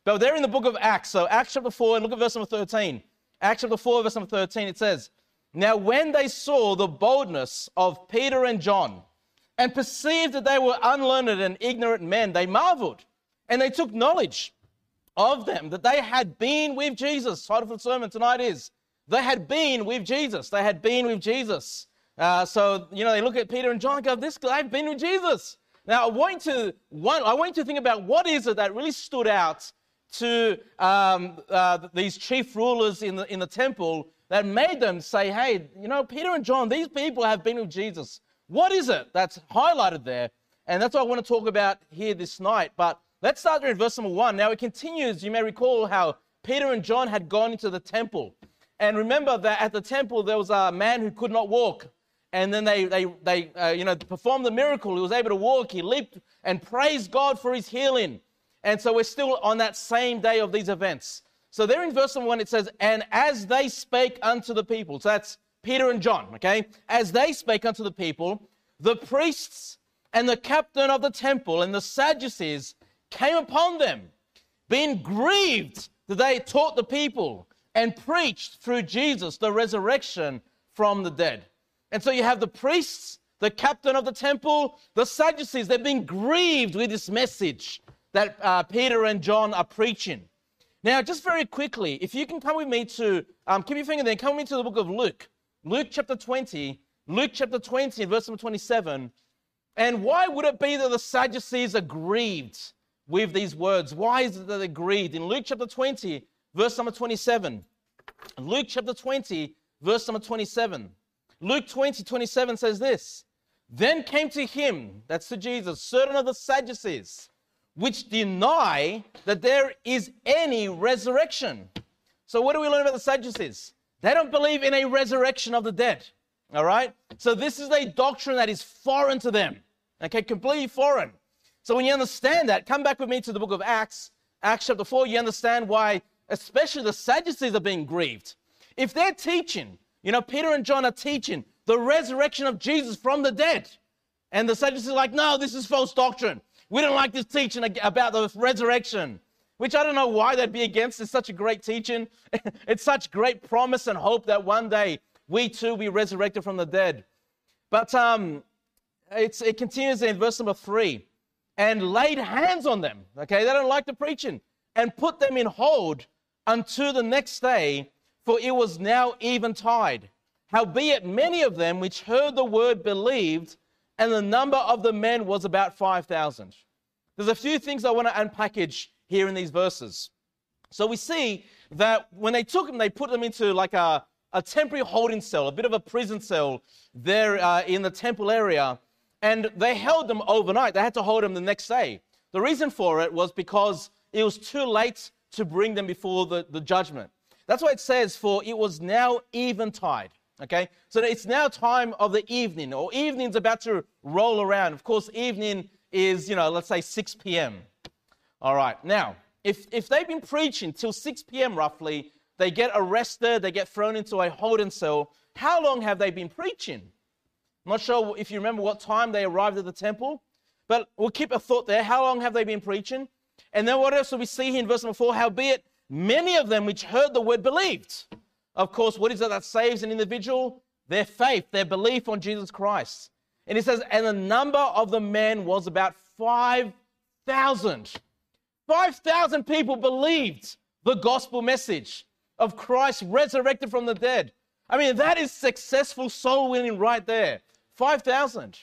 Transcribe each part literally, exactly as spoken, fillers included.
But they're in the book of Acts. So Acts chapter four, and look at verse number thirteen. Acts chapter four, verse number thirteen, it says, "Now when they saw the boldness of Peter and John, and perceived that they were unlearned and ignorant men, they marveled, and they took knowledge of them, that they had been with Jesus." The title for the sermon tonight is, they had been with Jesus. They had been with Jesus. Uh, so, you know, they look at Peter and John and go, this guy, they've been with Jesus. Now, I want you to, one, I want you to think about what is it that really stood out to um, uh, these chief rulers in the, in the temple that made them say, hey, you know, Peter and John, these people have been with Jesus. What is it that's highlighted there? And that's what I want to talk about here this night. But let's start there in verse number one. Now, it continues. You may recall how Peter and John had gone into the temple. And remember that at the temple, there was a man who could not walk. And then they, they, they uh, you know, performed the miracle. He was able to walk. He leaped and praised God for his healing. And so we're still on that same day of these events. So there in verse number one, it says, "And as they spake unto the people," so that's Peter and John, okay? "As they spake unto the people, the priests and the captain of the temple and the Sadducees came upon them, being grieved that they taught the people and preached through Jesus the resurrection from the dead." And so you have the priests, the captain of the temple, the Sadducees. They've been grieved with this message that uh, Peter and John are preaching. Now, just very quickly, if you can come with me to, um, keep your finger there, come with me to the book of Luke. Luke chapter twenty, Luke chapter twenty, verse number twenty-seven. And why would it be that the Sadducees are grieved with these words? Why is it that they're grieved? In Luke chapter twenty, verse number twenty-seven. Luke chapter twenty, verse number twenty-seven. Luke twenty, twenty-seven says this, "Then came to him," that's to Jesus, "certain of the Sadducees, which deny that there is any resurrection." So what do we learn about the Sadducees? They don't believe in a resurrection of the dead, all right? So this is a doctrine that is foreign to them, okay, completely foreign. So when you understand that, come back with me to the book of Acts, Acts chapter four, you understand why especially the Sadducees are being grieved. If they're teaching, you know, Peter and John are teaching the resurrection of Jesus from the dead, and the Sadducees are like, no, this is false doctrine. We don't like this teaching about the resurrection, which I don't know why they'd be against. It's such a great teaching. It's such great promise and hope that one day we too will be resurrected from the dead. But um, it's, it continues in verse number three. "And laid hands on them," okay, they don't like the preaching, "and put them in hold unto the next day, for it was now eventide. Howbeit many of them which heard the word believed, and the number of the men was about five thousand. There's a few things I want to unpackage here in these verses. So we see that when they took them, they put them into like a, a temporary holding cell, a bit of a prison cell there uh, in the temple area, and they held them overnight. They had to hold them the next day. The reason for it was because it was too late to bring them before the, the judgment. That's why it says, "For it was now eventide." Okay, so it's now time of the evening, or evening's about to roll around. Of course, evening is, you know, let's say six p.m. All right, now, if, if they've been preaching till six p.m. roughly, they get arrested, they get thrown into a holding cell. How long have they been preaching? I'm not sure if you remember what time they arrived at the temple, but we'll keep a thought there. How long have they been preaching? And then what else do we see here in verse number four? "Howbeit many of them which heard the word believed." Of course, what is it that saves an individual? Their faith, their belief on Jesus Christ. And it says, "And the number of the men was about five thousand. five thousand people believed the gospel message of Christ resurrected from the dead. I mean, that is successful soul winning right there. five thousand.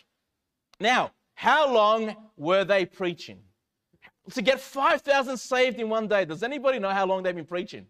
Now, how long were they preaching? To get five thousand saved in one day, does anybody know how long they've been preaching?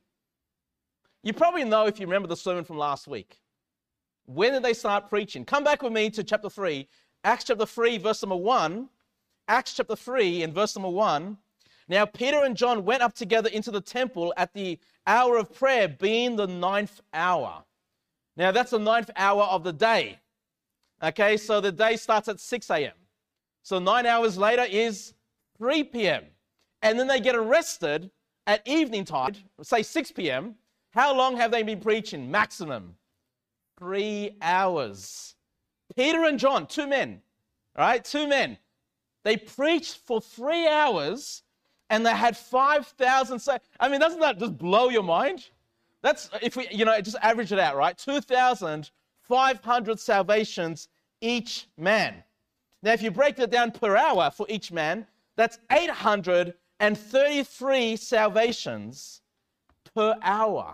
You probably know if you remember the sermon from last week. When did they start preaching? Come back with me to chapter three, Acts chapter three, verse number one. Acts chapter three and verse number one. "Now Peter and John went up together into the temple at the hour of prayer, being the ninth hour." Now that's the ninth hour of the day. Okay, so the day starts at six a.m. So nine hours later is three p.m. And then they get arrested at evening tide, say six p.m. How long have they been preaching? Maximum three hours. Peter and John, two men, all right, two men. They preached for three hours and they had five thousand saved. I mean, doesn't that just blow your mind? That's, if we, you know, just average it out, right? two thousand five hundred salvations each man. Now, if you break that down per hour for each man, that's eight hundred thirty-three salvations per hour.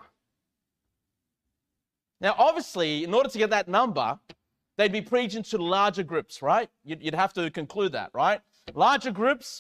Now, obviously, in order to get that number, they'd be preaching to larger groups, right? You'd, you'd have to conclude that, right? Larger groups.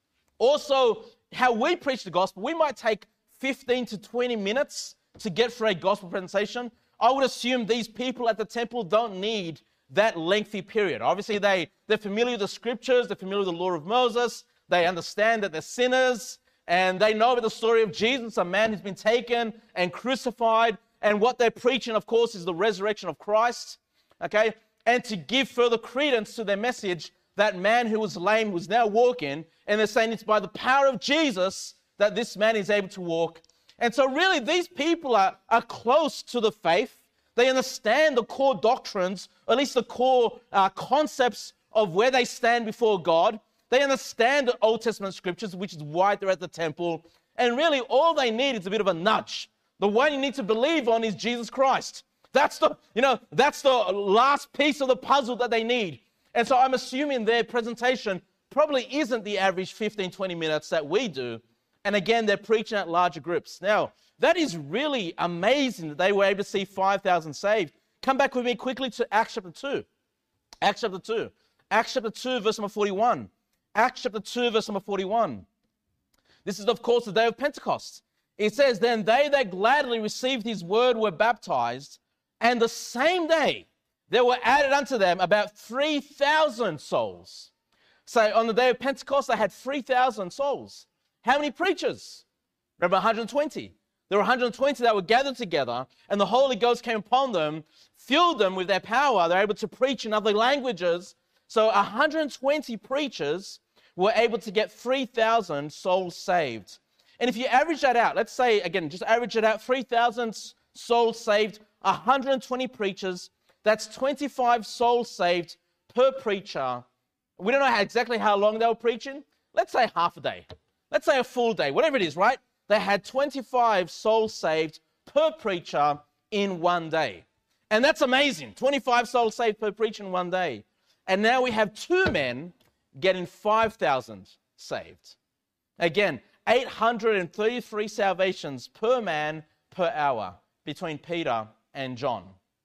Also, how we preach the gospel, we might take fifteen to twenty minutes to get through a gospel presentation. I would assume these people at the temple don't need that lengthy period. Obviously, they, they're familiar with the scriptures, they're familiar with the law of Moses, they understand that they're sinners, and they know about the story of Jesus, a man who's been taken and crucified, and what they're preaching, of course, is the resurrection of Christ, okay? And to give further credence to their message, that man who was lame was now walking, and they're saying it's by the power of Jesus that this man is able to walk. And so really, these people are, are close to the faith. They understand the core doctrines, or at least the core uh, concepts of where they stand before God. They understand the Old Testament scriptures, which is why they're at the temple. And really, all they need is a bit of a nudge. The one you need to believe on is Jesus Christ. That's the, you know, that's the last piece of the puzzle that they need. And so I'm assuming their presentation probably isn't the average fifteen, twenty minutes that we do. And again, they're preaching at larger groups. Now, that is really amazing that they were able to see five thousand saved. Come back with me quickly to Acts chapter two. Acts chapter two. Acts chapter two, verse number forty-one. Acts chapter two, verse number forty-one. This is, of course, the day of Pentecost. It says, then they that gladly received his word were baptized, and the same day there were added unto them about three thousand souls. So on the day of Pentecost, they had three thousand souls. How many preachers? Remember one hundred twenty. There were one hundred twenty that were gathered together, and the Holy Ghost came upon them, filled them with their power. They're able to preach in other languages. So one hundred twenty preachers were able to get three thousand souls saved. And if you average that out, let's say, again, just average it out, three thousand souls saved, one hundred twenty preachers, that's twenty-five souls saved per preacher. We don't know how, exactly how long they were preaching. Let's say half a day. Let's say a full day, whatever it is, right? They had twenty-five souls saved per preacher in one day. And that's amazing. twenty-five souls saved per preacher in one day. And now we have two men getting five thousand saved. Again, eight hundred thirty-three salvations per man per hour between Peter and John.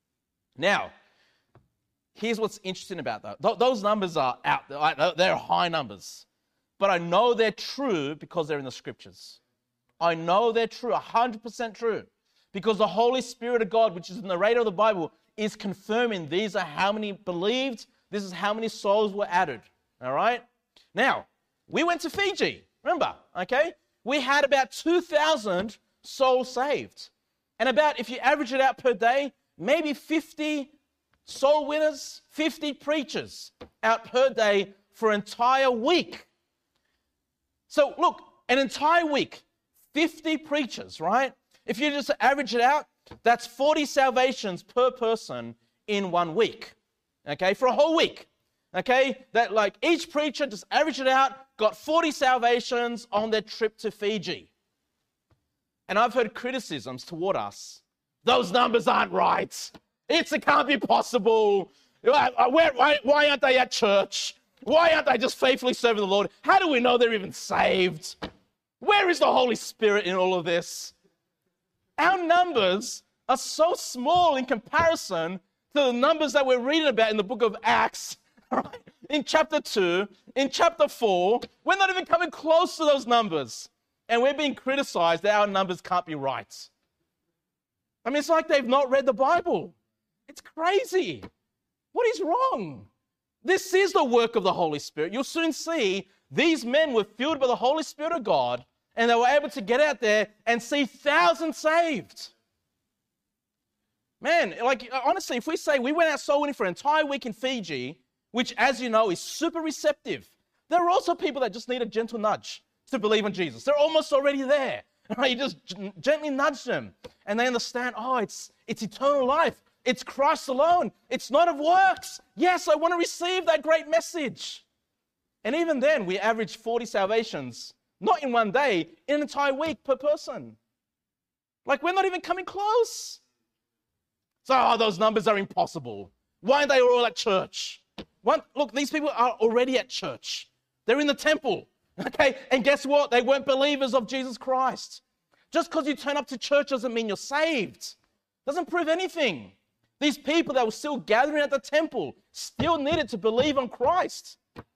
Now, here's what's interesting about that. Th- those numbers are out there. They're high numbers. But I know they're true because they're in the scriptures. I know they're true, one hundred percent true. Because the Holy Spirit of God, which is the narrator of the Bible, is confirming these are how many believed, this is how many souls were added. All right? Now, we went to Fiji, remember, okay? We had about two thousand souls saved. And about, if you average it out per day, maybe fifty soul winners, fifty preachers out per day for an entire week. So look, an entire week, fifty preachers, right? If you just average it out, that's forty salvations per person in one week, okay? For a whole week, okay? That like each preacher, just average it out, got forty salvations on their trip to Fiji. And I've heard criticisms toward us. Those numbers aren't right. It's, it can't be possible. Why, why, why aren't they at church? Why aren't they just faithfully serving the Lord? How do we know they're even saved? Where is the Holy Spirit in all of this? Our numbers are so small in comparison to the numbers that we're reading about in the book of Acts, right? In chapter two, in chapter four. We're not even coming close to those numbers. And we're being criticized that our numbers can't be right. I mean, it's like they've not read the Bible. It's crazy. What is wrong? This is the work of the Holy Spirit. You'll soon see these men were filled by the Holy Spirit of God, and they were able to get out there and see thousands saved. Man, like, honestly, if we say we went out soul winning for an entire week in Fiji, which, as you know, is super receptive, there are also people that just need a gentle nudge to believe in Jesus. They're almost already there. Right? You just gently nudge them, and they understand, oh, it's, it's eternal life. It's Christ alone. It's not of works. Yes, I want to receive that great message. And even then, we average forty salvations Not in one day, in an entire week per person. Like, we're not even coming close. So, oh, those numbers are impossible. Why aren't they all at church? One, look, these people are already at church. They're in the temple. Okay, and guess what? They weren't believers of Jesus Christ. Just because you turn up to church doesn't mean you're saved. Doesn't prove anything. These people that were still gathering at the temple still needed to believe on Christ.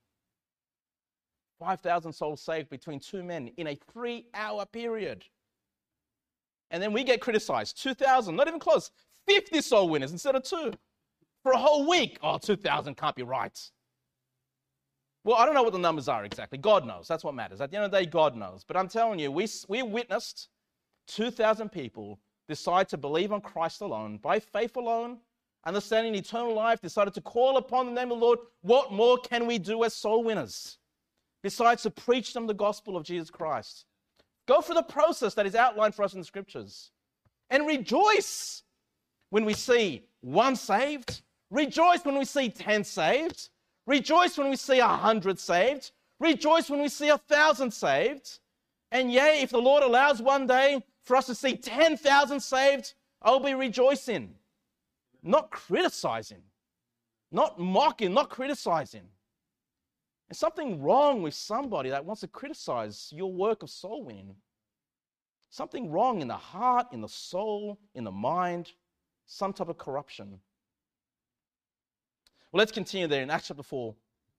five thousand souls saved between two men in a three-hour period. And then we get criticized. two thousand, not even close. fifty soul winners instead of two. For a whole week. Oh, two thousand can't be right. Well, I don't know what the numbers are exactly. God knows. That's what matters. At the end of the day, God knows. But I'm telling you, we, we witnessed two thousand people decide to believe on Christ alone, by faith alone, understanding eternal life, decided to call upon the name of the Lord. What more can we do as soul winners besides to preach them the gospel of Jesus Christ? Go through the process that is outlined for us in the scriptures and rejoice when we see one saved. Rejoice when we see ten saved. Rejoice when we see a hundred saved. Rejoice when we see a thousand saved. And yea, if the Lord allows one day for us to see ten thousand saved, I'll be rejoicing. Not criticizing. Not mocking, not criticizing. There's something wrong with somebody that wants to criticize your work of soul winning. Something wrong in the heart, in the soul, in the mind, some type of corruption. Well, let's continue there in Acts chapter four.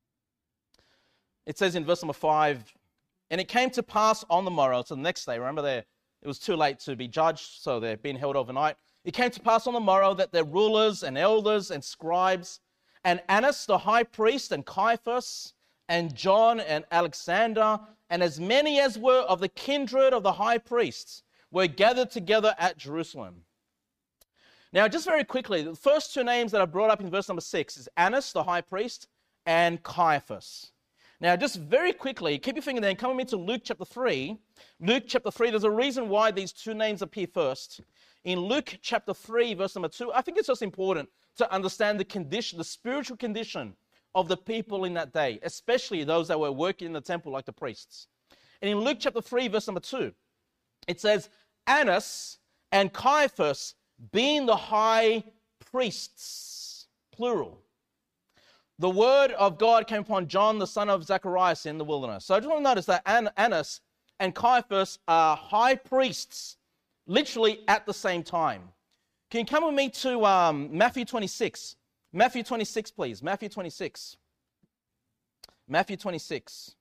It says in verse number five, and it came to pass on the morrow, so the next day, remember there, it was too late to be judged, so they're being held overnight. It came to pass on the morrow that their rulers and elders and scribes and Annas the high priest and Caiaphas and John and Alexander and as many as were of the kindred of the high priests were gathered together at Jerusalem. Now, just very quickly, the first two names that are brought up in verse number six is Annas, the high priest, and Caiaphas. Now, just very quickly, keep your finger there and come with me to Luke chapter three. Luke chapter three, there's a reason why these two names appear first. In Luke chapter three, verse number two, I think it's just important to understand the condition, the spiritual condition of the people in that day, especially those that were working in the temple like the priests. And in Luke chapter three, verse number two, it says, Annas and Caiaphas being the high priests, plural. The word of God came upon John, the son of Zacharias, in the wilderness. So I just want to notice that Annas and Caiaphas are high priests, literally at the same time. Can you come with me to um, Matthew twenty-six? Matthew twenty-six, please. Matthew twenty-six. Matthew twenty-six.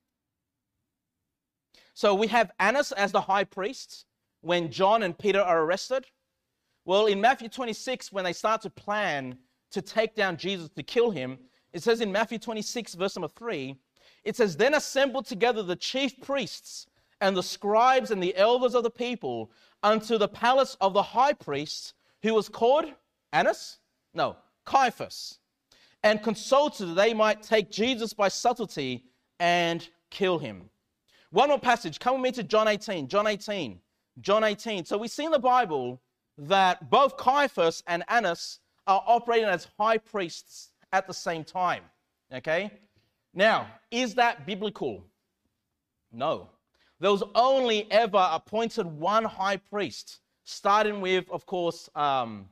So we have Annas as the high priest when John and Peter are arrested. Well, in Matthew twenty-six, when they start to plan to take down Jesus, to kill him, it says in Matthew twenty-six, verse number three, it says, then assembled together the chief priests and the scribes and the elders of the people unto the palace of the high priest, who was called Annas? No, Caiaphas, and consulted that they might take Jesus by subtlety and kill him. One more passage. Come with me to John eighteen. John eighteen. John eighteen. So we see in the Bible that both Caiaphas and Annas are operating as high priests at the same time. Okay? Now, is that biblical? No. There was only ever appointed one high priest, starting with, of course, um,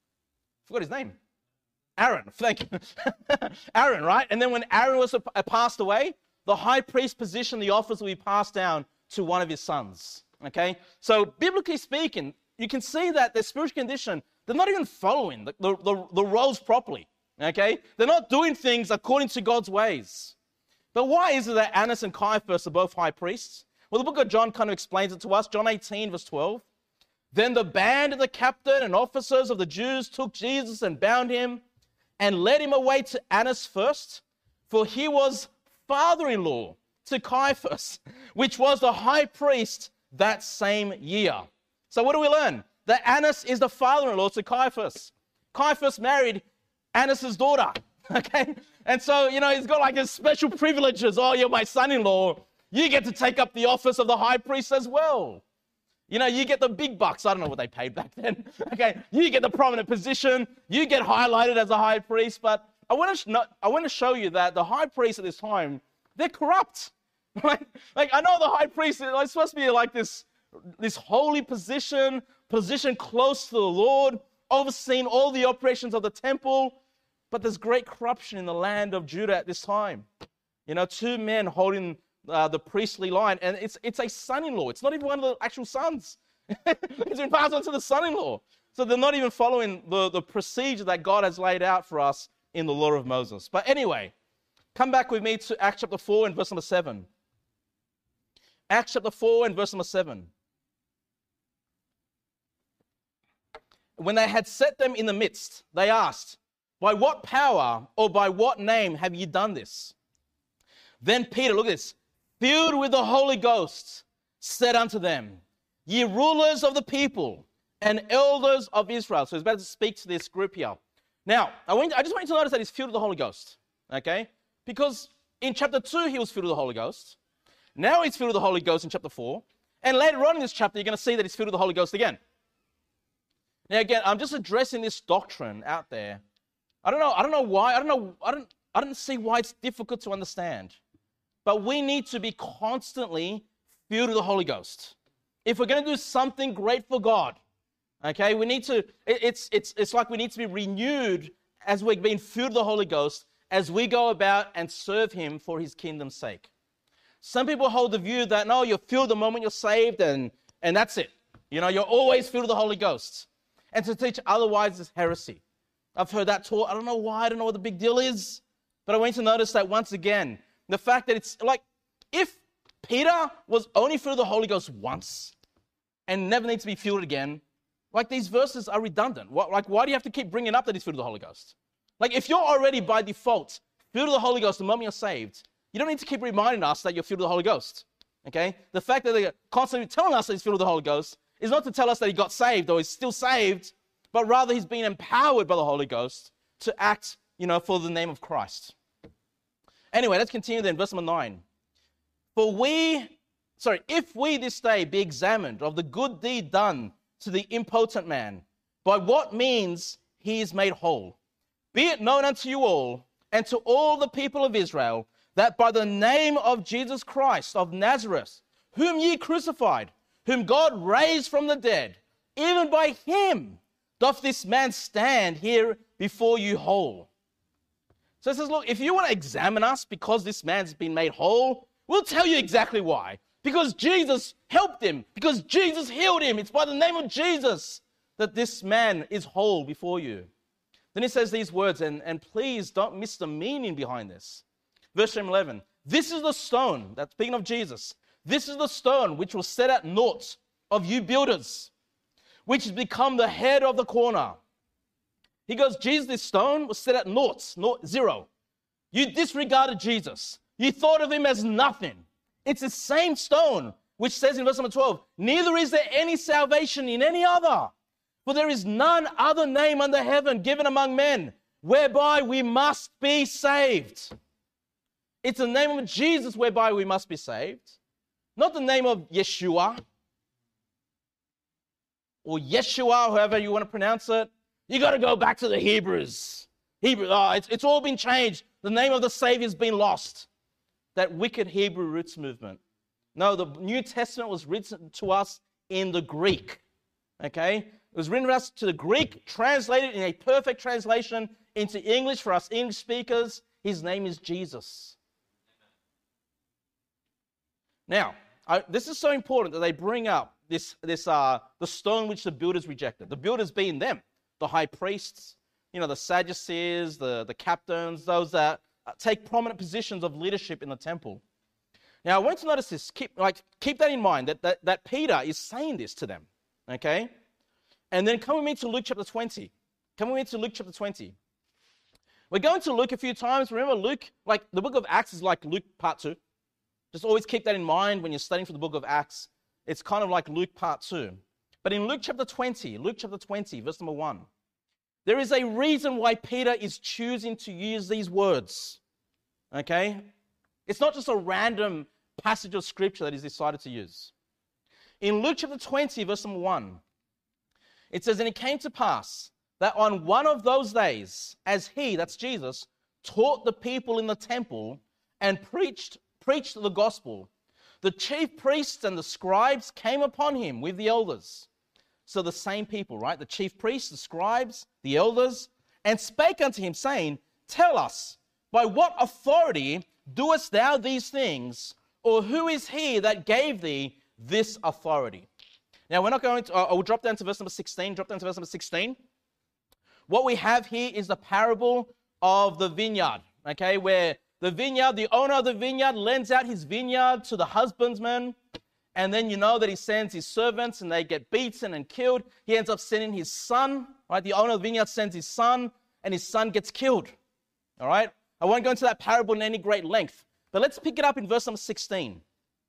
I forgot his name. Aaron, thank you. Aaron, right? And then when Aaron was uh, passed away, the high priest position, the office will be passed down to one of his sons. Okay? So, biblically speaking, you can see that their spiritual condition, they're not even following the, the, the, the roles properly. Okay? They're not doing things according to God's ways. But why is it that Annas and Caiaphas are both high priests? Well, the book of John kind of explains it to us. John eighteen, verse twelve. Then the band of the captain and officers of the Jews took Jesus and bound him and led him away to Annas first, for he was father-in-law to Caiaphas, which was the high priest that same year. So what do we learn? That Annas is the father-in-law to Caiaphas. Caiaphas married Annas' daughter, okay? And so, you know, he's got like his special privileges. Oh, you're my son-in-law. You get to take up the office of the high priest as well. You know, you get the big bucks. I don't know what they paid back then. Okay, you get the prominent position. You get highlighted as a high priest. But I want to, I want to show you that the high priests at this time, they're corrupt. Like, like I know the high priest is like, supposed to be like this, this holy position, position close to the Lord, overseeing all the operations of the temple. But there's great corruption in the land of Judah at this time. You know, two men holding uh, the priestly line, and it's it's a son-in-law. It's not even one of the actual sons. It's been passed on to the son-in-law. So they're not even following the, the procedure that God has laid out for us in the law of Moses. But anyway, come back with me to Acts chapter four and verse number seven. Acts chapter four and verse number seven. When they had set them in the midst, they asked, by what power or by what name have you done this? Then Peter, look at this, filled with the Holy Ghost, said unto them, ye rulers of the people and elders of Israel. So he's about to speak to this group here. Now, I, want, I just want you to notice that he's filled with the Holy Ghost, okay? Because in chapter two, he was filled with the Holy Ghost. Now he's filled with the Holy Ghost in chapter four. And later on in this chapter, you're going to see that he's filled with the Holy Ghost again. Now, again, I'm just addressing this doctrine out there. I don't know, I don't know why, I don't know, I don't, I don't see why it's difficult to understand. But we need to be constantly filled with the Holy Ghost. If we're going to do something great for God, okay, we need to, it, it's, it's, it's like we need to be renewed as we're being filled with the Holy Ghost as we go about and serve Him for His kingdom's sake. Some people hold the view that, no, you're filled the moment you're saved and, and that's it. You know, you're always filled with the Holy Ghost. And to teach otherwise is heresy. I've heard that taught. I don't know why. I don't know what the big deal is. But I want you to notice that once again, the fact that it's like, if Peter was only filled with the Holy Ghost once and never needs to be filled again, like these verses are redundant. What, like, why do you have to keep bringing up that he's filled with the Holy Ghost? Like, if you're already by default filled with the Holy Ghost the moment you're saved, you don't need to keep reminding us that you're filled with the Holy Ghost. Okay? The fact that they're constantly telling us that he's filled with the Holy Ghost is not to tell us that he got saved or he's still saved, but rather he's being empowered by the Holy Ghost to act, you know, for the name of Christ. Anyway, let's continue then, verse number nine. For we, sorry, if we this day be examined of the good deed done to the impotent man, by what means he is made whole, be it known unto you all and to all the people of Israel, that by the name of Jesus Christ of Nazareth, whom ye crucified, whom God raised from the dead, even by him doth this man stand here before you whole. So it says, look, if you want to examine us because this man's been made whole, we'll tell you exactly why. Because Jesus helped him. Because Jesus healed him. It's by the name of Jesus that this man is whole before you. Then he says these words, and, and please don't miss the meaning behind this. Verse eleven, this is the stone, that's speaking of Jesus, this is the stone which was set at naught of you builders, which has become the head of the corner. He goes, Jesus, this stone was set at naught, naught, zero. You disregarded Jesus. You thought of him as nothing. It's the same stone, which says in verse number twelve, neither is there any salvation in any other, for there is none other name under heaven given among men, whereby we must be saved. It's the name of Jesus whereby we must be saved, not the name of Yeshua, or Yeshua, however you want to pronounce it. You got to go back to the Hebrews. Hebrew, oh, it's, it's all been changed. The name of the Savior's been lost. That wicked Hebrew roots movement. No, the New Testament was written to us in the Greek. Okay? It was written to us to the Greek, translated in a perfect translation into English for us English speakers. His name is Jesus. Now, I, this is so important that they bring up this, this uh, the stone which the builders rejected. The builders being them, the high priests, you know, the Sadducees, the, the captains, those that take prominent positions of leadership in the temple. Now, I want you to notice this. Keep, like, keep that in mind, that, that, that Peter is saying this to them, okay? And then come with me to Luke chapter twenty. Come with me to Luke chapter twenty. We're going to Luke a few times. Remember, Luke, like the book of Acts is like Luke part two. Just always keep that in mind when you're studying for the book of Acts. It's kind of like Luke part two. But in Luke chapter twenty, Luke chapter twenty, verse number one, there is a reason why Peter is choosing to use these words, okay? It's not just a random passage of scripture that he's decided to use. In Luke chapter twenty, verse number one, it says, and it came to pass that on one of those days, as he, that's Jesus, taught the people in the temple and preached preached the gospel, the chief priests and the scribes came upon him with the elders. So the same people, right? The chief priests, the scribes, the elders, and spake unto him, saying, Tell us, by what authority doest thou these things? Or who is he that gave thee this authority? Now, we're not going to, uh, I will drop down to verse number sixteen. Drop down to verse number sixteen. What we have here is the parable of the vineyard, okay, where the vineyard, the owner of the vineyard lends out his vineyard to the husbandman, and then you know that he sends his servants and they get beaten and killed. He ends up sending his son, right? The owner of the vineyard sends his son, and his son gets killed, all right? I won't go into that parable in any great length, but let's pick it up in verse number sixteen.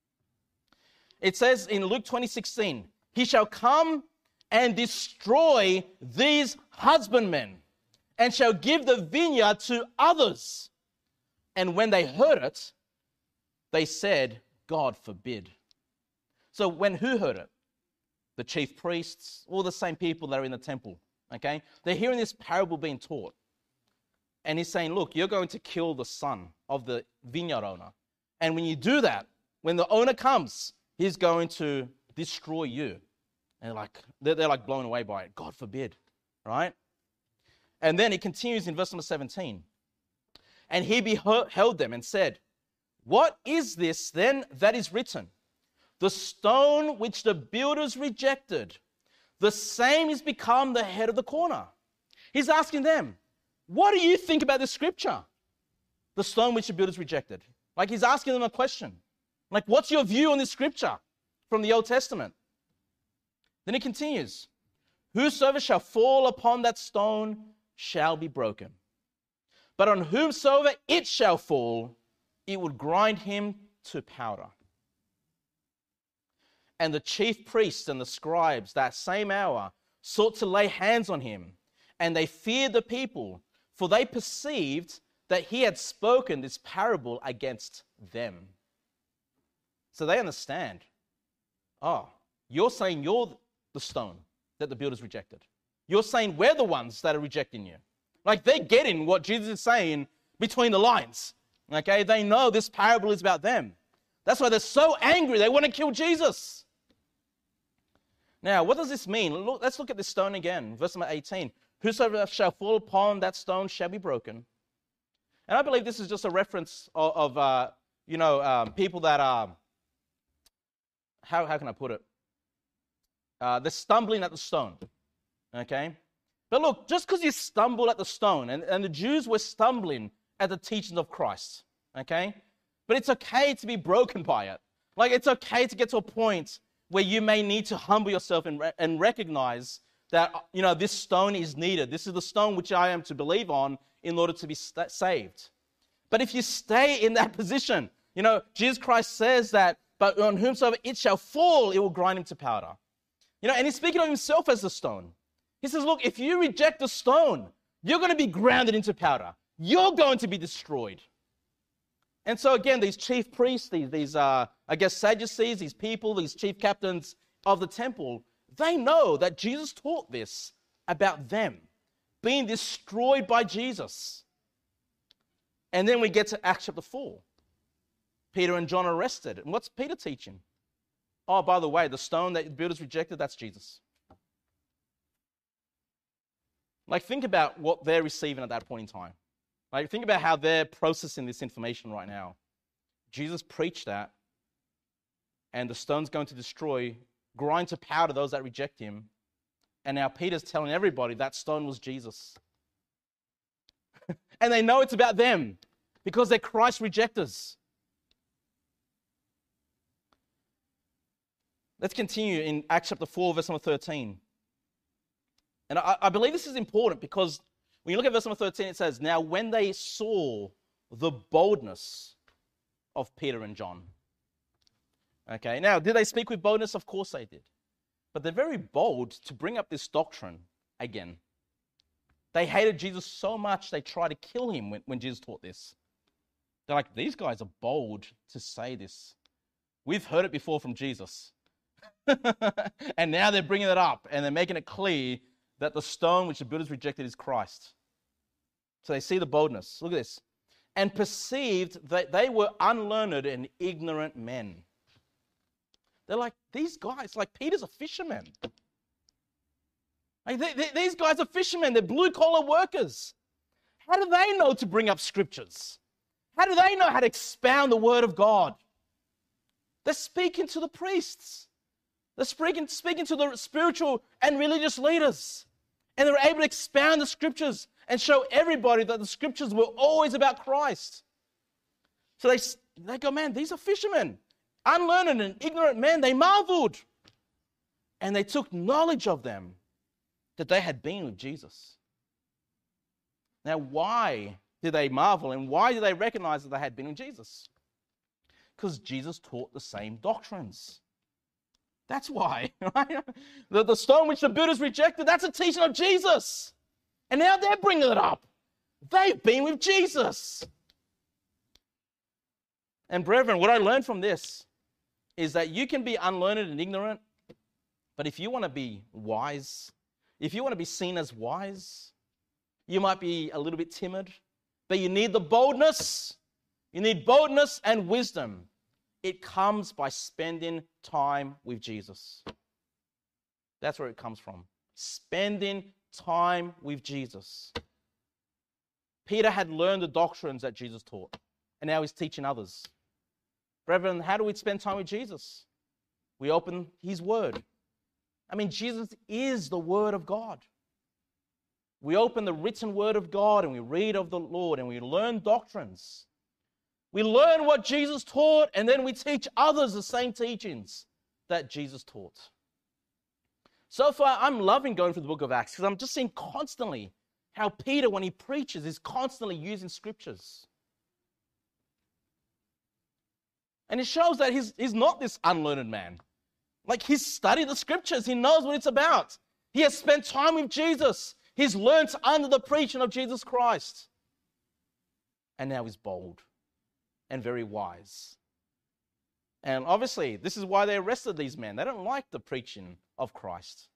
It says in Luke twenty sixteen, he shall come and destroy these husbandmen, and shall give the vineyard to others. And when they heard it, they said, God forbid. So when who heard it? The chief priests, all the same people that are in the temple, okay? They're hearing this parable being taught. And he's saying, look, you're going to kill the son of the vineyard owner. And when you do that, when the owner comes, he's going to destroy you. And like they're, they're like blown away by it. God forbid, right? And then it continues in verse number seventeen. And he beheld them and said, What is this then that is written? The stone which the builders rejected, the same is become the head of the corner. He's asking them, what do you think about this scripture? The stone which the builders rejected. Like he's asking them a question. Like, what's your view on this scripture from the Old Testament? Then he continues, Whosoever shall fall upon that stone shall be broken. But on whomsoever it shall fall, it would grind him to powder. And the chief priests and the scribes that same hour sought to lay hands on him, and they feared the people, for they perceived that he had spoken this parable against them. So they understand, oh, you're saying you're the stone that the builders rejected. You're saying we're the ones that are rejecting you. Like they're getting what Jesus is saying between the lines. Okay, they know this parable is about them. That's why they're so angry. They want to kill Jesus. Now, what does this mean? Look, let's look at this stone again. Verse number eighteen. Whosoever shall fall upon that stone shall be broken. And I believe this is just a reference of, of uh, you know, um, people that are, how, how can I put it? Uh, they're stumbling at the stone, okay? But look, just because you stumble at the stone, and, and the Jews were stumbling at the teachings of Christ, okay? But it's okay to be broken by it. Like, it's okay to get to a point where you may need to humble yourself and, re- and recognize that, you know, this stone is needed. This is the stone which I am to believe on in order to be st- saved. But if you stay in that position, you know, Jesus Christ says that, but on whomsoever it shall fall, it will grind him to powder. You know, and he's speaking of himself as the stone. He says, look, if you reject the stone, you're going to be grounded into powder. You're going to be destroyed. And so again, these chief priests, these, these uh, I guess, Sadducees, these people, these chief captains of the temple, they know that Jesus taught this about them being destroyed by Jesus. And then we get to Acts chapter four. Peter and John are arrested. And what's Peter teaching? Oh, by the way, the stone that the builders rejected, that's Jesus. Like, think about what they're receiving at that point in time. Like, think about how they're processing this information right now. Jesus preached that, and the stone's going to destroy, grind to powder those that reject him. And now Peter's telling everybody that stone was Jesus. And they know it's about them because they're Christ rejectors. Let's continue in Acts chapter four, verse number thirteen. And I, I believe this is important because when you look at verse number thirteen, it says, Now when they saw the boldness of Peter and John. Okay, now, did they speak with boldness? Of course they did. But they're very bold to bring up this doctrine again. They hated Jesus so much, they tried to kill him when, when Jesus taught this. They're like, these guys are bold to say this. We've heard it before from Jesus. And now they're bringing it up, and they're making it clear that the stone which the builders rejected is Christ. So they see the boldness. Look at this. and perceived that they were unlearned and ignorant men. They're like, these guys, like Peter's a fisherman. Like they, they, these guys are fishermen. They're blue-collar workers. How do they know to bring up scriptures? How do they know how to expound the word of God? They're speaking to the priests. They're speaking, speaking to the spiritual and religious leaders. And they were able to expound the scriptures and show everybody that the scriptures were always about Christ. So they, they go, man, these are fishermen. Unlearned and ignorant men. They marveled. And they took knowledge of them that they had been with Jesus. Now, why did they marvel and why did they recognize that they had been with Jesus? Because Jesus taught the same doctrines. That's why. Right? The, the stone which the builders rejected, that's a teaching of Jesus. And now they're bringing it up. They've been with Jesus. And brethren, what I learned from this is that you can be unlearned and ignorant, but if you want to be wise, if you want to be seen as wise, you might be a little bit timid, but you need the boldness. You need boldness and wisdom. It comes by spending time with Jesus. That's where it comes from. Spending time with Jesus. Peter had learned the doctrines that Jesus taught, and now he's teaching others. Brethren, how do we spend time with Jesus? We open his word. I mean, Jesus is the word of God. We open the written word of God and we read of the Lord and we learn doctrines. We learn what Jesus taught and then we teach others the same teachings that Jesus taught. So far, I'm loving going through the book of Acts because I'm just seeing constantly how Peter, when he preaches, is constantly using scriptures. And it shows that he's, he's not this unlearned man. Like, he's studied the scriptures. He knows what it's about. He has spent time with Jesus. He's learnt under the preaching of Jesus Christ. And now he's bold and very wise. And obviously, this is why they arrested these men. They don't like the preaching of Christ.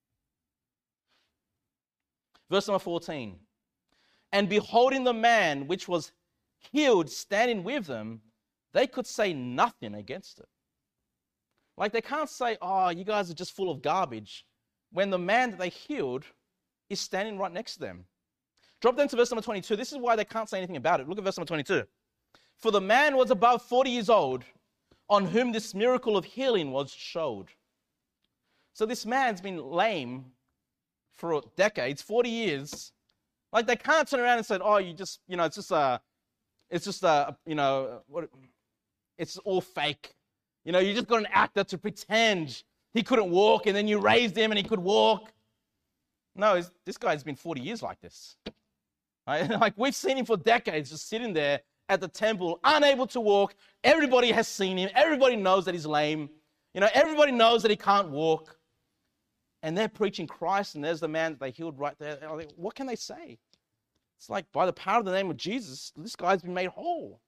Verse number fourteen. And beholding the man which was healed standing with them, they could say nothing against it. Like, they can't say, oh, you guys are just full of garbage, when the man that they healed is standing right next to them. Drop down to verse number twenty-two. This is why they can't say anything about it. Look at verse number twenty-two. For the man was above forty years old, on whom this miracle of healing was showed. So this man's been lame for decades, forty years. Like, they can't turn around and say, oh, you just, you know, it's just a, it's just a, you know, what, it's all fake. You know, you just got an actor to pretend he couldn't walk and then you raised him and he could walk. No, this guy's been forty years like this. Right? Like, we've seen him for decades just sitting there at the temple, unable to walk. Everybody has seen him. Everybody knows that he's lame. You know, everybody knows that he can't walk. And they're preaching Christ, and there's the man that they healed right there. Like, what can they say? It's like, by the power of the name of Jesus, this guy's been made whole.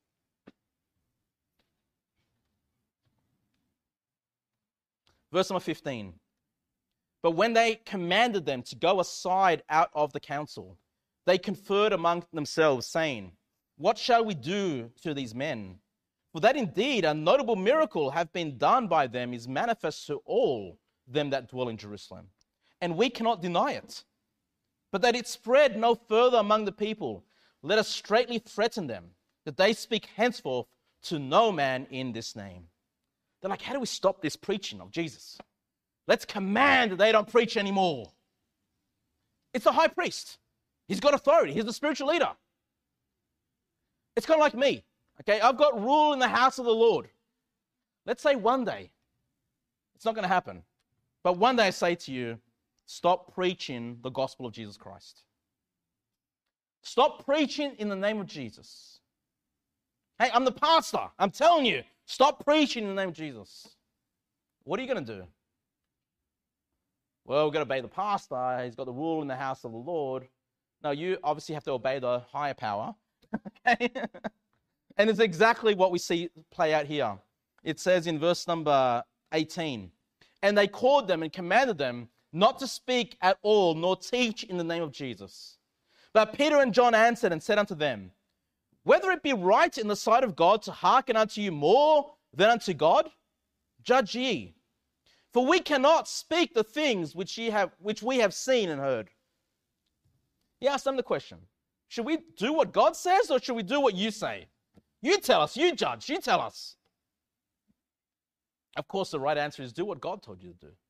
Verse number fifteen. But when they commanded them to go aside out of the council, they conferred among themselves, saying, what shall we do to these men? For that indeed a notable miracle have been done by them is manifest to all them that dwell in Jerusalem. And we cannot deny it. But that it spread no further among the people, let us straitly threaten them, that they speak henceforth to no man in this name. They're like, how do we stop this preaching of Jesus? Let's command that they don't preach anymore. It's the high priest. He's got authority. He's the spiritual leader. It's kind of like me. Okay, I've got rule in the house of the Lord. Let's say one day, it's not going to happen, but one day I say to you, stop preaching the gospel of Jesus Christ. Stop preaching in the name of Jesus. Hey, I'm the pastor. I'm telling you, stop preaching in the name of Jesus. What are you going to do? Well, we've got to obey the pastor. He's got the rule in the house of the Lord. No, you obviously have to obey the higher power. Okay? And it's exactly what we see play out here. It says in verse number eighteen, and they called them and commanded them not to speak at all, nor teach in the name of Jesus. But Peter and John answered and said unto them, whether it be right in the sight of God to hearken unto you more than unto God, judge ye. For we cannot speak the things which ye have, which we have seen and heard. He asked them the question, should we do what God says or should we do what you say? You tell us, you judge, you tell us. Of course, the right answer is do what God told you to do.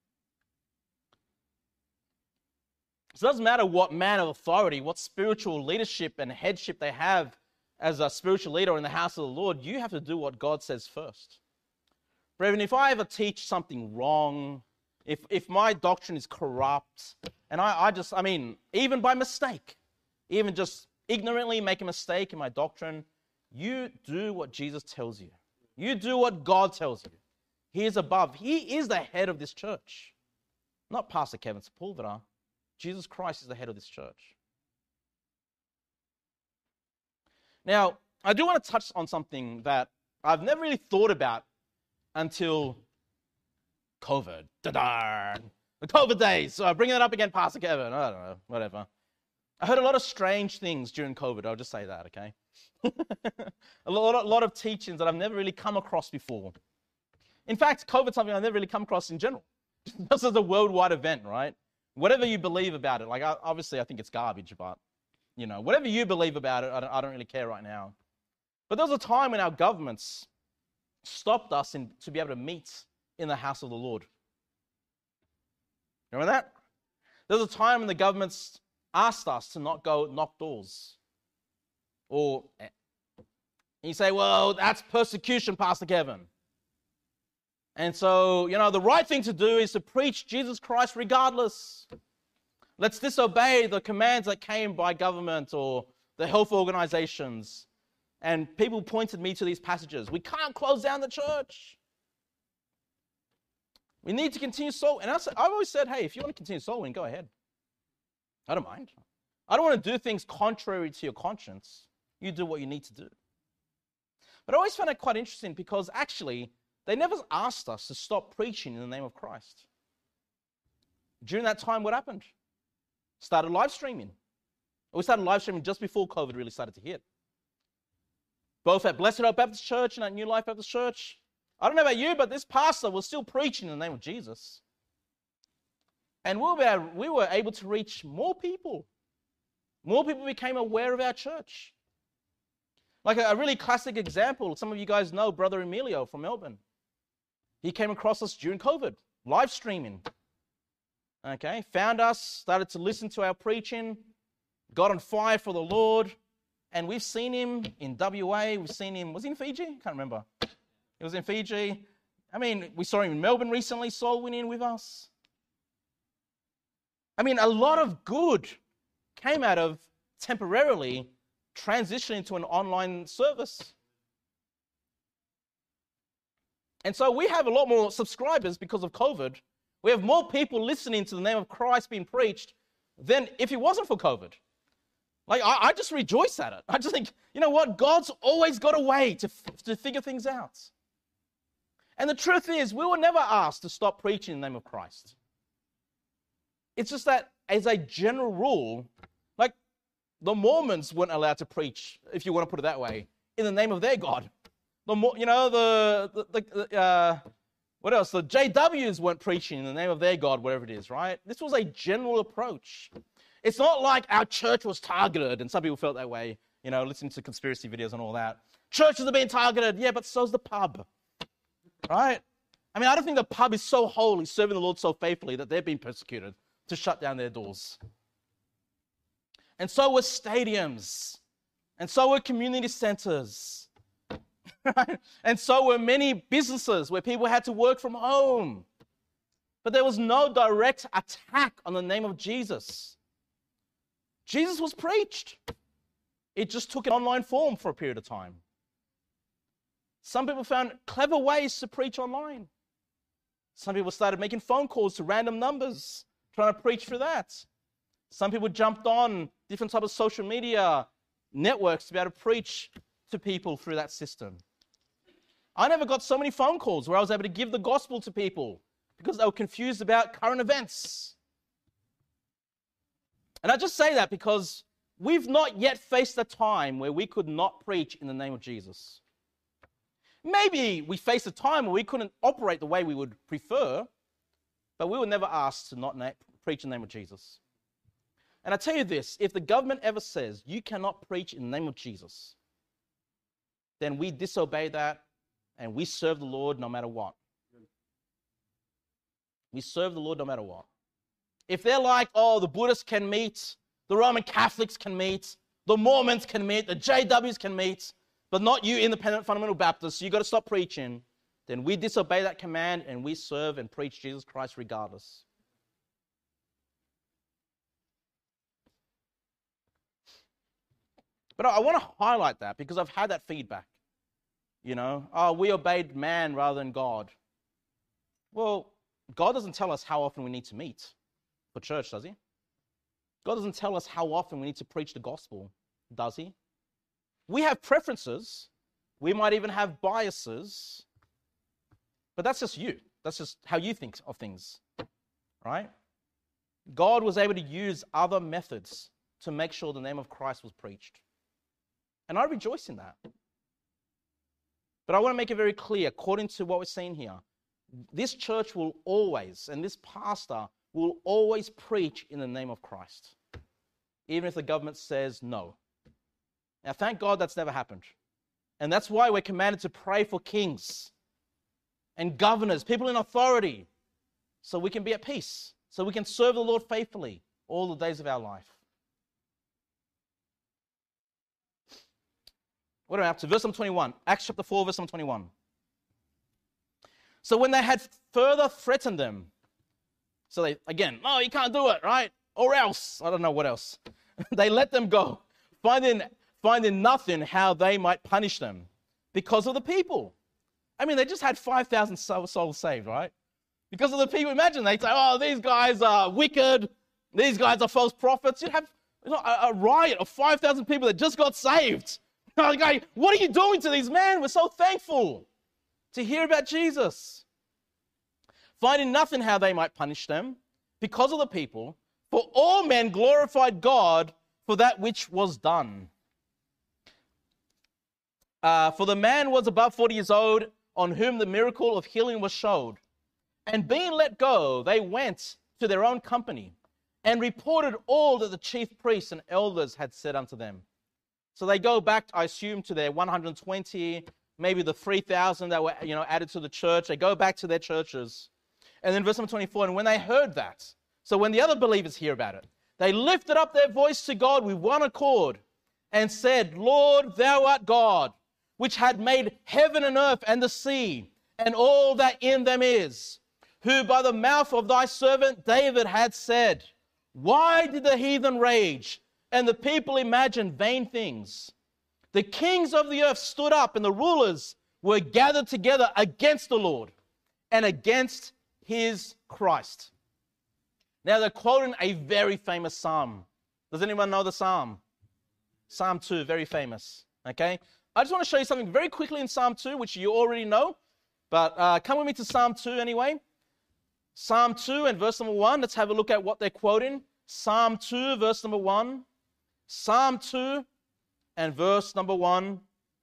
So it doesn't matter what man of authority, what spiritual leadership and headship they have as a spiritual leader in the house of the Lord, you have to do what God says first. Brethren, if I ever teach something wrong, if if my doctrine is corrupt, and I, I just, I mean, even by mistake, even just ignorantly make a mistake in my doctrine, you do what Jesus tells you. You do what God tells you. He is above. He is the head of this church. Not Pastor Kevin Sepulveda. Jesus Christ is the head of this church. Now, I do want to touch on something that I've never really thought about until COVID. Da-da! The COVID days. So I'm bringing it up again, Pastor Kevin. I don't know, whatever. I heard a lot of strange things during COVID. I'll just say that, okay? a, lot, a lot of teachings that I've never really come across before. In fact, COVID is something I've never really come across in general. This is a worldwide event, right? Whatever you believe about it, like obviously I think it's garbage, but you know, whatever you believe about it, I don't, I don't really care right now. But there was a time when our governments stopped us in, to be able to meet in the house of the Lord. Remember that? There was a time when the governments asked us to not go knock doors. Or, you say, well, that's persecution, Pastor Kevin. And so, you know, the right thing to do is to preach Jesus Christ regardless. Let's disobey the commands that came by government or the health organizations. And people pointed me to these passages. We can't close down the church. We need to continue soul. And I said, I've always said, hey, if you want to continue soul winning, go ahead. I don't mind. I don't want to do things contrary to your conscience. You do what you need to do. But I always found it quite interesting because actually, they never asked us to stop preaching in the name of Christ. During that time, what happened? Started live streaming. We started live streaming just before COVID really started to hit. Both at Blessed Hope Baptist Church and at New Life Baptist Church. I don't know about you, but this pastor was still preaching in the name of Jesus. And we were, we were able to reach more people. More people became aware of our church. Like a, a really classic example, some of you guys know Brother Emilio from Melbourne. He came across us during COVID, live streaming. Okay, found us, started to listen to our preaching, got on fire for the Lord, and we've seen him in W A, we've seen him, was he in Fiji? Can't remember. He was in Fiji. I mean, we saw him in Melbourne recently, soul winning with us. I mean, a lot of good came out of temporarily transitioning to an online service. And so we have a lot more subscribers because of COVID. We have more people listening to the name of Christ being preached than if it wasn't for COVID. Like, I, I just rejoice at it. I just think, you know what? God's always got a way to, to figure things out. And the truth is, we were never asked to stop preaching in the name of Christ. It's just that, as a general rule, like, the Mormons weren't allowed to preach, if you want to put it that way, in the name of their God. The more, you know, the, the, the uh, what else? The J Ws weren't preaching in the name of their God, whatever it is, right? This was a general approach. It's not like our church was targeted, and some people felt that way, you know, listening to conspiracy videos and all that. Churches are being targeted, yeah, but so's the pub, right? I mean, I don't think the pub is so holy, serving the Lord so faithfully that they're being persecuted to shut down their doors. And so were stadiums, and so were community centers. Right? And so were many businesses where people had to work from home. But there was no direct attack on the name of Jesus. Jesus was preached. It just took an online form for a period of time. Some people found clever ways to preach online. Some people started making phone calls to random numbers, trying to preach through that. Some people jumped on different types of social media networks to be able to preach to people through that system. I never got so many phone calls where I was able to give the gospel to people because they were confused about current events. And I just say that because we've not yet faced a time where we could not preach in the name of Jesus. Maybe we faced a time where we couldn't operate the way we would prefer, but we were never asked to not na- preach in the name of Jesus. And I tell you this, if the government ever says you cannot preach in the name of Jesus, then we disobey that and we serve the Lord no matter what. We serve the Lord no matter what. If they're like, oh, the Buddhists can meet, the Roman Catholics can meet, the Mormons can meet, the J Ws can meet, but not you independent fundamental Baptists, you've got to stop preaching, then we disobey that command and we serve and preach Jesus Christ regardless. But I want to highlight that because I've had that feedback. You know, oh, we obeyed man rather than God. Well, God doesn't tell us how often we need to meet for church, does he? God doesn't tell us how often we need to preach the gospel, does he? We have preferences. We might even have biases. But that's just you. That's just how you think of things, right? God was able to use other methods to make sure the name of Christ was preached. And I rejoice in that. But I want to make it very clear, according to what we're seeing here, this church will always, and this pastor will always preach in the name of Christ, even if the government says no. Now, thank God that's never happened. And that's why we're commanded to pray for kings and governors, people in authority, so we can be at peace, so we can serve the Lord faithfully all the days of our life. What are we up to? Verse number twenty-one. Acts chapter four, verse number twenty-one. So when they had further threatened them, so they, again, no, you can't do it, right? Or else, I don't know what else. They let them go, finding, finding nothing how they might punish them because of the people. I mean, they just had five thousand souls saved, right? Because of the people. Imagine they say, oh, these guys are wicked. These guys are false prophets. You'd have you know, a, a riot of five thousand people that just got saved. Like, what are you doing to these men? We're so thankful to hear about Jesus. Finding nothing how they might punish them because of the people, for all men glorified God for that which was done. Uh, for the man was above forty years old, on whom the miracle of healing was showed. And being let go, they went to their own company and reported all that the chief priests and elders had said unto them. So they go back, I assume, to their one hundred twenty, maybe the three thousand that were you know, added to the church. They go back to their churches. And then verse number twenty-four, and when they heard that, so when the other believers hear about it, they lifted up their voice to God with one accord and said, Lord, thou art God, which had made heaven and earth and the sea and all that in them is, who by the mouth of thy servant David had said, why did the heathen rage and the people imagine vain things? The kings of the earth stood up and the rulers were gathered together against the Lord and against his Christ. Now they're quoting a very famous psalm. Does anyone know the psalm? Psalm two, very famous. Okay? I just want to show you something very quickly in Psalm two, which you already know. But uh, come with me to Psalm two anyway. Psalm two and verse number one. Let's have a look at what they're quoting. Psalm two, verse number one. Psalm two and verse number one.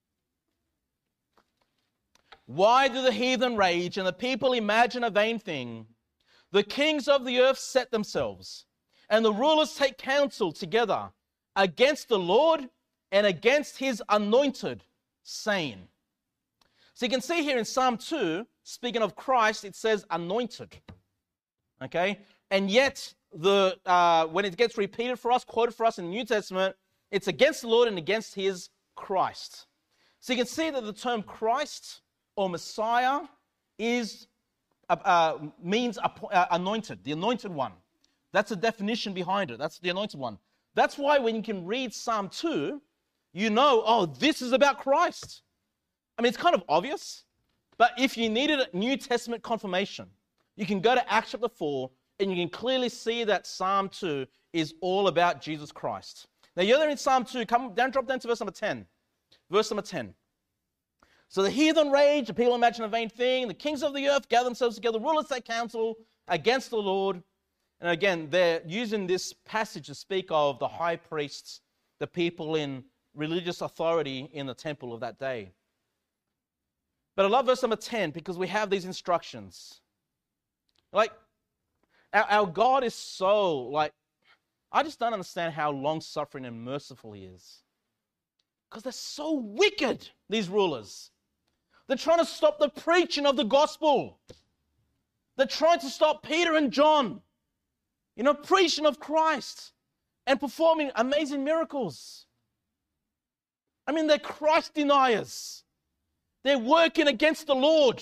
Why do the heathen rage and the people imagine a vain thing? The kings of the earth set themselves, and the rulers take counsel together against the Lord and against his anointed, saying. So you can see here in Psalm two, speaking of Christ, it says anointed. Okay? And yet, the uh, when it gets repeated for us, quoted for us in the New Testament, it's against the Lord and against his Christ. So you can see that the term Christ or Messiah is uh, uh, means uh, anointed, the anointed one. That's the definition behind it. That's the anointed one. That's why when you can read Psalm two, you know, oh, this is about Christ. I mean, it's kind of obvious, but if you needed a New Testament confirmation, you can go to Acts chapter four, and you can clearly see that Psalm two is all about Jesus Christ. Now, you're there in Psalm two. Come down, drop down to verse number ten. Verse number ten. So the heathen rage, the people imagine a vain thing, the kings of the earth gather themselves together, rulers take counsel against the Lord. And again, they're using this passage to speak of the high priests the people in religious authority in the temple of that day. But I love verse number ten because we have these instructions. Like, our, our God is so, like, I just don't understand how long-suffering and merciful he is. Because they're so wicked, these rulers. They're trying to stop the preaching of the gospel. They're trying to stop Peter and John, you know, preaching of Christ and performing amazing miracles. I mean, they're Christ deniers. They're working against the Lord.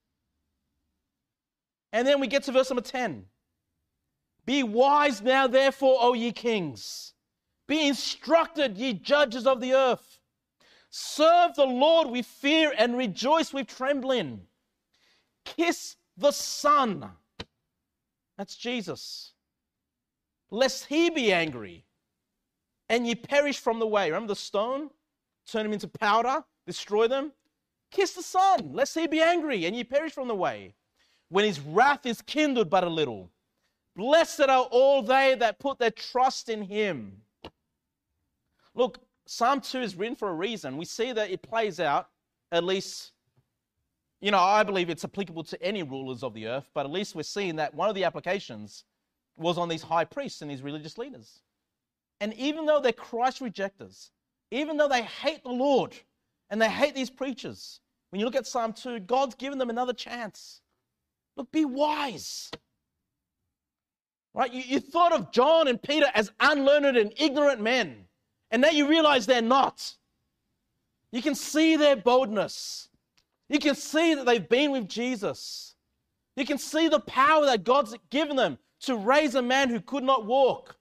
And then we get to verse number ten. Be wise now, therefore, O ye kings. Be instructed, ye judges of the earth. Serve the Lord with fear and rejoice with trembling. Kiss the Son. That's Jesus. Lest he be angry and ye perish from the way. Remember the stone? Turn them into powder, destroy them. Kiss the Son, lest he be angry and ye perish from the way, when his wrath is kindled but a little. Blessed are all they that put their trust in him. Look, Psalm two is written for a reason. We see that it plays out, at least, you know, I believe it's applicable to any rulers of the earth, but at least we're seeing that one of the applications was on these high priests and these religious leaders. And even though they're Christ rejectors, even though they hate the Lord and they hate these preachers, when you look at Psalm two, God's given them another chance. Look, be wise. Right? You, you thought of John and Peter as unlearned and ignorant men, and now you realize they're not. You can see their boldness. You can see that they've been with Jesus. You can see the power that God's given them to raise a man who could not walk,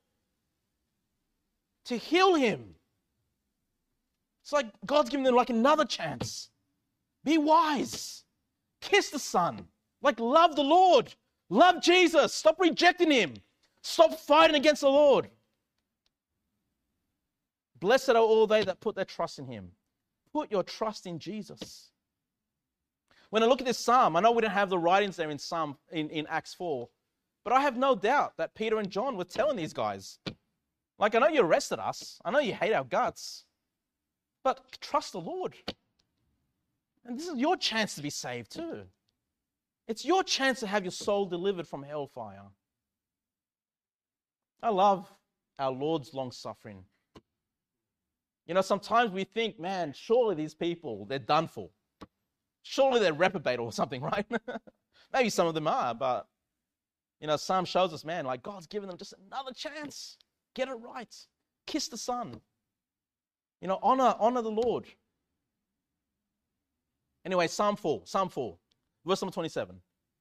to heal him. It's like God's giving them like another chance. Be wise. Kiss the Son. Like, love the Lord. Love Jesus. Stop rejecting him. Stop fighting against the Lord. Blessed are all they that put their trust in him. Put your trust in Jesus. When I look at this psalm, I know we don't have the writings there in Psalm in, in Acts four, but I have no doubt that Peter and John were telling these guys, like, I know you arrested us. I know you hate our guts, but trust the Lord. And this is your chance to be saved too. It's your chance to have your soul delivered from hellfire. I love our Lord's long-suffering. You know, sometimes we think, man, surely these people, they're done for. Surely they're reprobate or something, right? Maybe some of them are, but, you know, Psalm shows us, man, like God's given them just another chance. Get it right. Kiss the Son. You know, honor, honor the Lord. Anyway, Psalm four, Psalm four, verse number twenty-seven.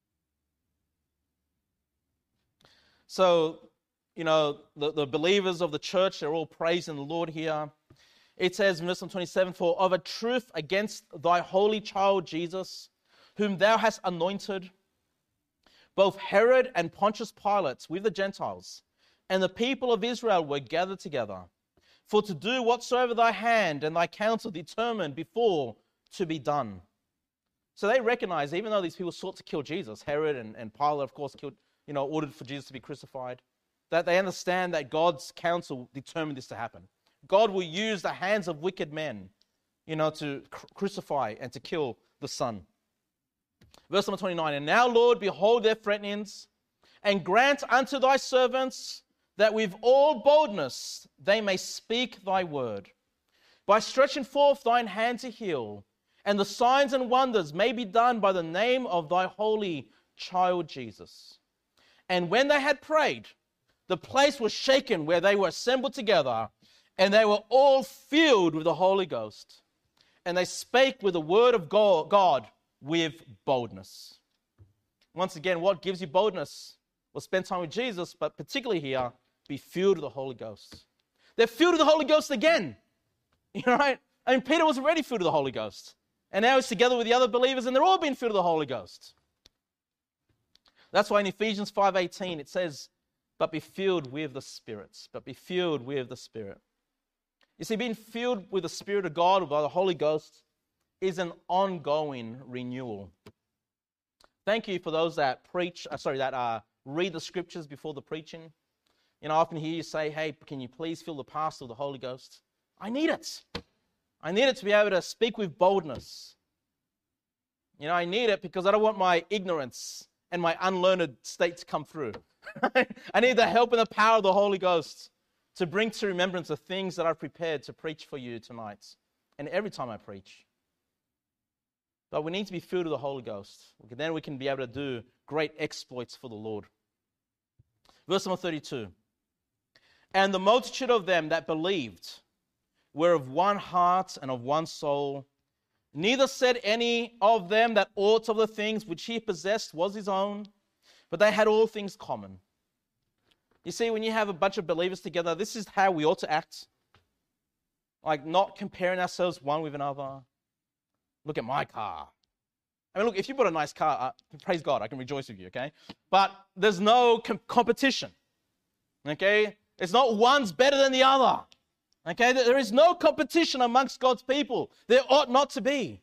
So, you know, the, the believers of the church, they're all praising the Lord here. It says in verse number twenty-seven, for of a truth against thy holy child Jesus, whom thou hast anointed, both Herod and Pontius Pilate with the Gentiles, and the people of Israel were gathered together, for to do whatsoever thy hand and thy counsel determined before to be done. So they recognize, even though these people sought to kill Jesus, Herod and, and Pilate, of course, killed, you know, ordered for Jesus to be crucified, that they understand that God's counsel determined this to happen. God will use the hands of wicked men, you know, to cr- crucify and to kill the Son. Verse number twenty-nine, and now, Lord, behold their threatenings, and grant unto thy servants that with all boldness they may speak thy word, by stretching forth thine hand to heal, and the signs and wonders may be done by the name of thy holy child Jesus. And when they had prayed, the place was shaken where they were assembled together, and they were all filled with the Holy Ghost. And they spake with the word of God with boldness. Once again, what gives you boldness? Well, spend time with Jesus, but particularly here, be filled with the Holy Ghost. They're filled with the Holy Ghost again. You know, right? I mean, Peter was already filled with the Holy Ghost. And now he's together with the other believers, and they're all being filled with the Holy Ghost. That's why in Ephesians five eighteen it says, but be filled with the Spirit. But be filled with the Spirit. You see, being filled with the Spirit of God, by the Holy Ghost, is an ongoing renewal. Thank you for those that preach, uh, sorry, that uh, read the scriptures before the preaching. You know, I often hear you say, hey, can you please fill the pastor with the Holy Ghost? I need it. I need it to be able to speak with boldness. You know, I need it because I don't want my ignorance and my unlearned state to come through. I need the help and the power of the Holy Ghost to bring to remembrance the things that I've prepared to preach for you tonight and every time I preach. But we need to be filled with the Holy Ghost. Then we can be able to do great exploits for the Lord. Verse number thirty-two. And the multitude of them that believed were of one heart and of one soul. Neither said any of them that aught of the things which he possessed was his own, but they had all things common. You see, when you have a bunch of believers together, this is how we ought to act. Like not comparing ourselves one with another. Look at my car. I mean, look, if you bought a nice car, uh, praise God, I can rejoice with you, okay? But there's no com- competition, okay? It's not one's better than the other, okay? There is no competition amongst God's people. There ought not to be.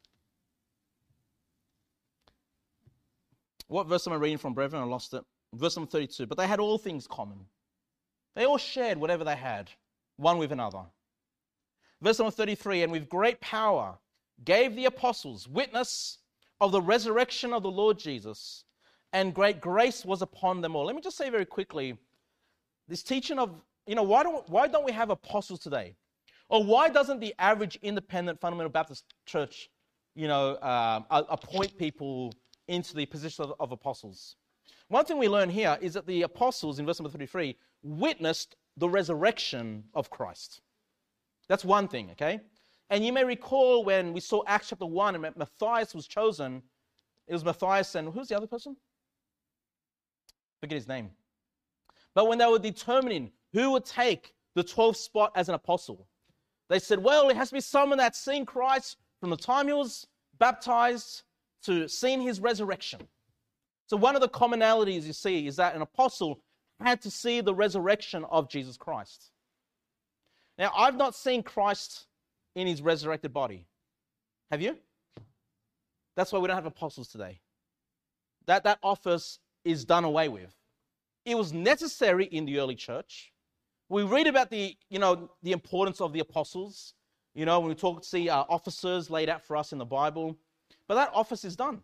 What verse am I reading from, brethren? I lost it. Verse number thirty-two. But they had all things common. They all shared whatever they had, one with another. Verse number thirty-three. And with great power gave the apostles witness of the resurrection of the Lord Jesus, and great grace was upon them all. Let me just say very quickly, this teaching of, you know, why don't, why don't we have apostles today? Or why doesn't the average independent fundamental Baptist church, you know, um, appoint people into the position of, of apostles? One thing we learn here is that the apostles, in verse number thirty-three, witnessed the resurrection of Christ. That's one thing, okay? And you may recall when we saw Acts chapter one and Matthias was chosen, it was Matthias and who's the other person? Forget his name. But when they were determining who would take the twelfth spot as an apostle, they said, well, it has to be someone that's seen Christ from the time he was baptized to seeing his resurrection. So one of the commonalities you see is that an apostle had to see the resurrection of Jesus Christ. Now, I've not seen Christ in his resurrected body. Have you? That's why we don't have apostles today. That, that office is done away with. It was necessary in the early church. We read about the, you know, the importance of the apostles, you know, when we talk, see uh, officers laid out for us in the Bible. But that office is done.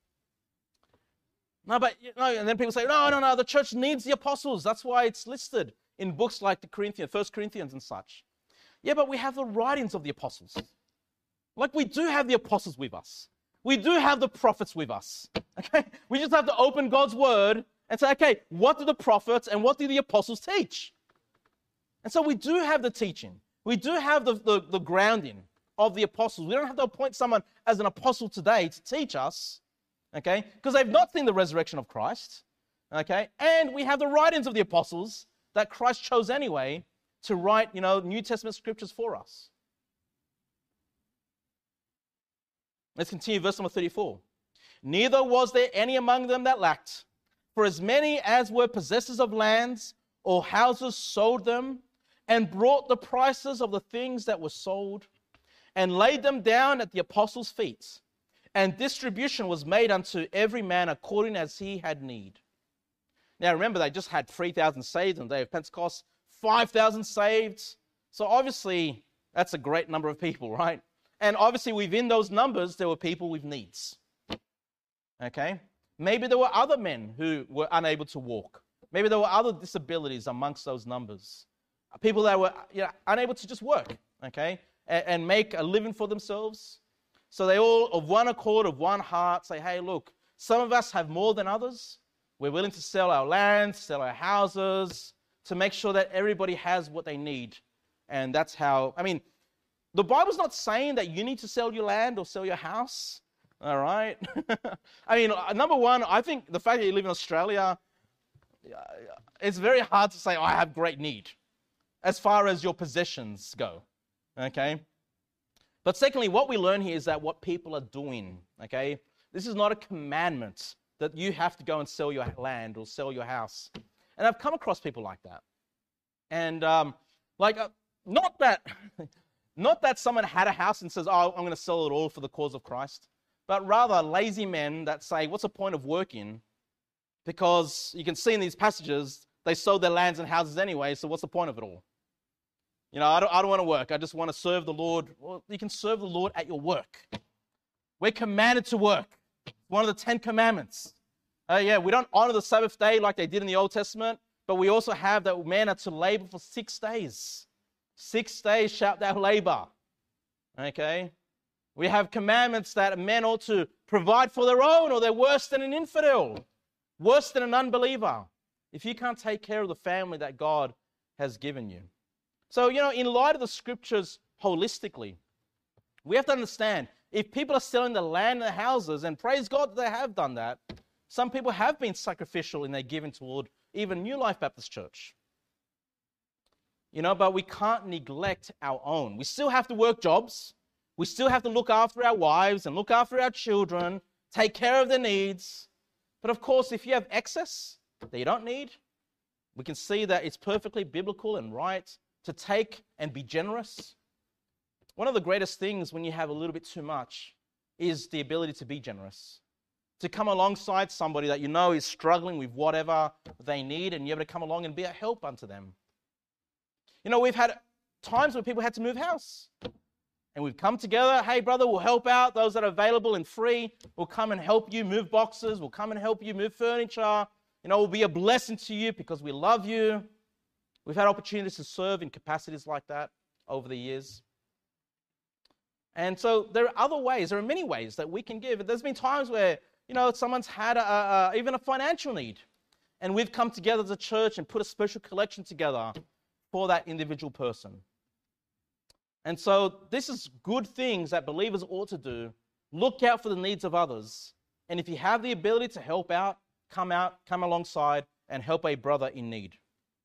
No, but, you know, and then people say, no, no, no, the church needs the apostles. That's why it's listed in books like the Corinthians, First Corinthians and such. Yeah, but we have the writings of the apostles. Like we do have the apostles with us. We do have the prophets with us. Okay? We just have to open God's word and say, okay, what do the prophets and what do the apostles teach? And so we do have the teaching. We do have the, the, the grounding of the apostles. We don't have to appoint someone as an apostle today to teach us, okay? Because they've not seen the resurrection of Christ, okay? And we have the writings of the apostles that Christ chose anyway to write, you know, New Testament scriptures for us. Let's continue, verse number thirty-four. Neither was there any among them that lacked, for as many as were possessors of lands or houses sold them, and brought the prices of the things that were sold, and laid them down at the apostles' feet. And distribution was made unto every man according as he had need. Now remember, they just had three thousand saved on the day of Pentecost, five thousand saved. So obviously, that's a great number of people, right? And obviously, within those numbers, there were people with needs. Okay? Maybe there were other men who were unable to walk. Maybe there were other disabilities amongst those numbers. People that were, you know, unable to just work, okay, and, and make a living for themselves. So they all, of one accord, of one heart, say, hey, look, some of us have more than others. We're willing to sell our land, sell our houses, to make sure that everybody has what they need. And that's how, I mean, the Bible's not saying that you need to sell your land or sell your house, all right? I mean, number one, I think the fact that you live in Australia, it's very hard to say, oh, I have great need, as far as your possessions go, okay? But secondly, what we learn here is that what people are doing, okay? This is not a commandment that you have to go and sell your land or sell your house. And I've come across people like that. And um, like, uh, not that... Not that someone had a house and says, oh, I'm going to sell it all for the cause of Christ, but rather lazy men that say, what's the point of working? Because you can see in these passages, they sold their lands and houses anyway, so what's the point of it all? You know, I don't, I don't want to work. I just want to serve the Lord. Well, you can serve the Lord at your work. We're commanded to work. One of the Ten Commandments. Uh, yeah, we don't honor the Sabbath day like they did in the Old Testament, but we also have that men are to labor for six days. Six days shalt thou labor. Okay? We have commandments that men ought to provide for their own, or they're worse than an infidel, worse than an unbeliever, if you can't take care of the family that God has given you. So, you know, in light of the scriptures holistically, we have to understand, if people are selling the land and the houses, and praise God that they have done that, some people have been sacrificial in their giving toward even New Life Baptist Church. You know, but we can't neglect our own. We still have to work jobs. We still have to look after our wives and look after our children, take care of their needs. But of course, if you have excess that you don't need, we can see that it's perfectly biblical and right to take and be generous. One of the greatest things when you have a little bit too much is the ability to be generous. To come alongside somebody that you know is struggling with whatever they need, and you're able to come along and be a help unto them. You know, we've had times where people had to move house. And we've come together, hey brother, we'll help out. Those that are available and free, we'll come and help you move boxes. We'll come and help you move furniture. You know, we'll be a blessing to you because we love you. We've had opportunities to serve in capacities like that over the years. And so there are other ways, there are many ways that we can give. There's been times where, you know, someone's had a, a, even a financial need. And we've come together as a church and put a special collection together for that individual person. And so this is good things that believers ought to do. Look out for the needs of others. And if you have the ability to help out, come out, come alongside and help a brother in need.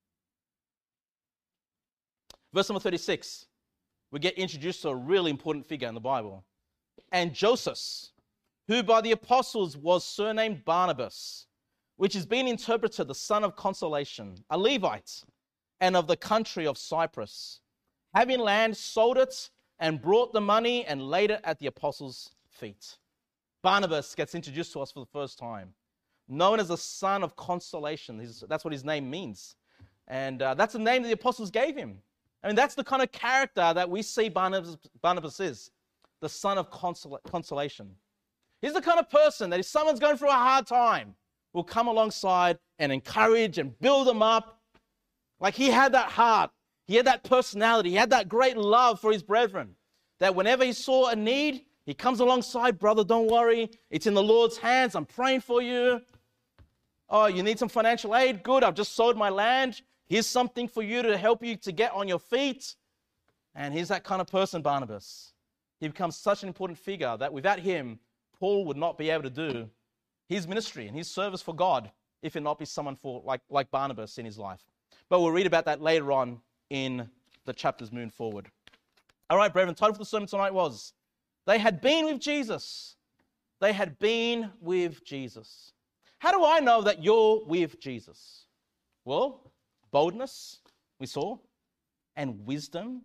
Verse number thirty-six, we get introduced to a really important figure in the Bible. And Joseph, who by the apostles was surnamed Barnabas, which has been interpreted the son of consolation, a Levite, and of the country of Cyprus, having land, sold it, and brought the money and laid it at the apostles' feet. Barnabas gets introduced to us for the first time, known as the son of consolation. That's what his name means. And uh, that's the name that the apostles gave him. I mean, that's the kind of character that we see Barnabas, Barnabas is, the son of consol- consolation. He's the kind of person that if someone's going through a hard time, will come alongside and encourage and build them up. Like he had that heart. He had that personality. He had that great love for his brethren, that whenever he saw a need, he comes alongside, brother, don't worry. It's in the Lord's hands. I'm praying for you. Oh, you need some financial aid? Good. I've just sold my land. Here's something for you to help you to get on your feet. And he's that kind of person, Barnabas. He becomes such an important figure that without him, Paul would not be able to do his ministry and his service for God if it not be someone for like, like Barnabas in his life. But we'll read about that later on in the chapters moving forward. All right, brethren, the title for the sermon tonight was, They Had Been With Jesus. They had been with Jesus. How do I know that you're with Jesus? Well, boldness, we saw, and wisdom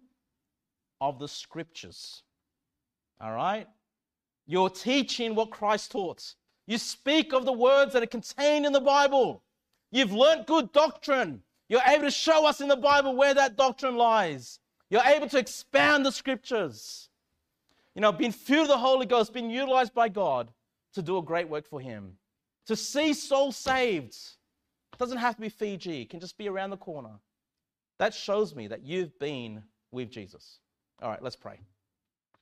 of the scriptures. All right? You're teaching what Christ taught. You speak of the words that are contained in the Bible. You've learnt good doctrine. You're able to show us in the Bible where that doctrine lies. You're able to expound the scriptures. You know, being filled with the Holy Ghost, being utilized by God to do a great work for him. To see souls saved. It doesn't have to be Fiji. It can just be around the corner. That shows me that you've been with Jesus. All right, let's pray.